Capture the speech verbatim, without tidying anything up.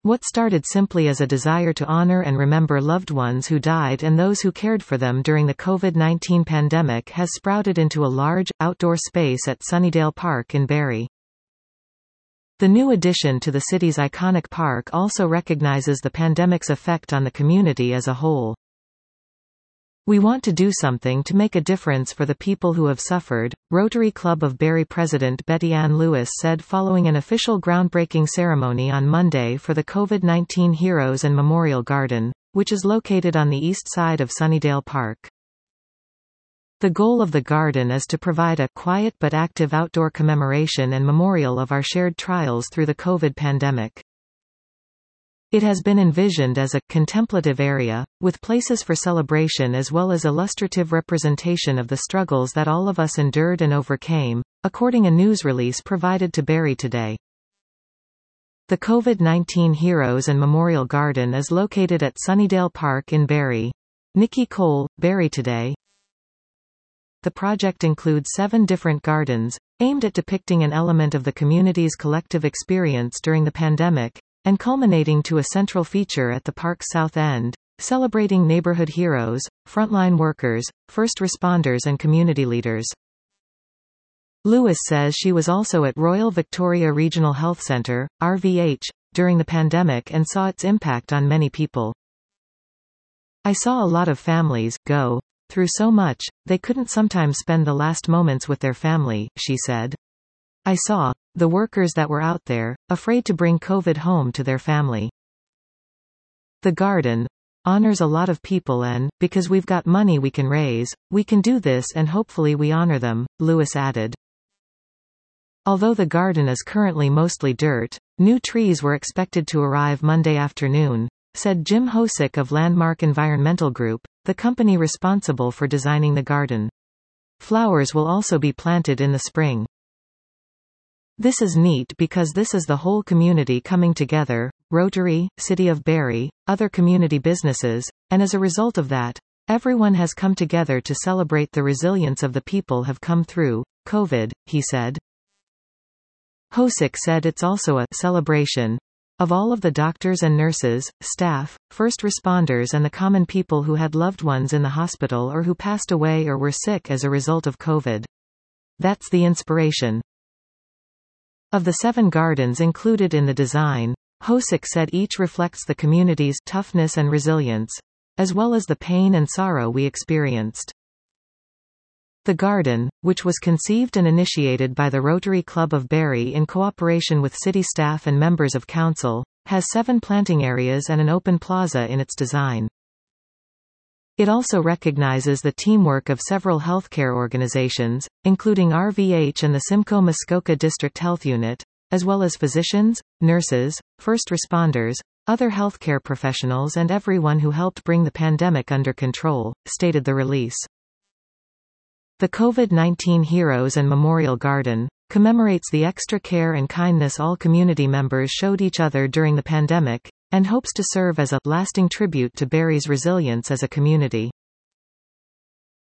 What started simply as a desire to honor and remember loved ones who died and those who cared for them during the COVID nineteen pandemic has sprouted into a large, outdoor space at Sunnydale Park in Barrie. The new addition to the city's iconic park also recognizes the pandemic's effect on the community as a whole. "We want to do something to make a difference for the people who have suffered," Rotary Club of Barrie President Betty Ann Lewis said following an official groundbreaking ceremony on Monday for the COVID nineteen Heroes and Memorial Garden, which is located on the east side of Sunnydale Park. The goal of the garden is to provide a quiet but active outdoor commemoration and memorial of our shared trials through the COVID pandemic. It has been envisioned as a contemplative area, with places for celebration as well as illustrative representation of the struggles that all of us endured and overcame, according a news release provided to Barrie Today. The COVID nineteen Heroes and Memorial Garden is located at Sunnydale Park in Barrie. Nikki Cole, Barrie Today. The project includes seven different gardens, aimed at depicting an element of the community's collective experience during the pandemic, and culminating to a central feature at the park's south end, celebrating neighborhood heroes, frontline workers, first responders and community leaders. Lewis says she was also at Royal Victoria Regional Health Centre, R V H, during the pandemic and saw its impact on many people. "I saw a lot of families go through so much, they couldn't sometimes spend the last moments with their family," she said. "I saw the workers that were out there, afraid to bring COVID home to their family. The garden honors a lot of people and, because we've got money we can raise, we can do this and hopefully we honor them," Lewis added. Although the garden is currently mostly dirt, new trees were expected to arrive Monday afternoon, said Jim Hosick of Landmark Environmental Group, the company responsible for designing the garden. Flowers will also be planted in the spring. "This is neat because this is the whole community coming together, Rotary, City of Barrie, other community businesses, and as a result of that, everyone has come together to celebrate the resilience of the people have come through COVID," he said. Hosick said it's also a celebration of all of the doctors and nurses, staff, first responders and the common people who had loved ones in the hospital or who passed away or were sick as a result of COVID. "That's the inspiration." Of the seven gardens included in the design, Hosick said each reflects the community's toughness and resilience, as well as the pain and sorrow we experienced. The garden, which was conceived and initiated by the Rotary Club of Barrie in cooperation with city staff and members of council, has seven planting areas and an open plaza in its design. It also recognizes the teamwork of several healthcare organizations, including R V H and the Simcoe Muskoka District Health Unit, as well as physicians, nurses, first responders, other healthcare professionals and everyone who helped bring the pandemic under control, stated the release. The COVID nineteen Heroes and Memorial Garden commemorates the extra care and kindness all community members showed each other during the pandemic, and hopes to serve as a lasting tribute to Barrie's resilience as a community.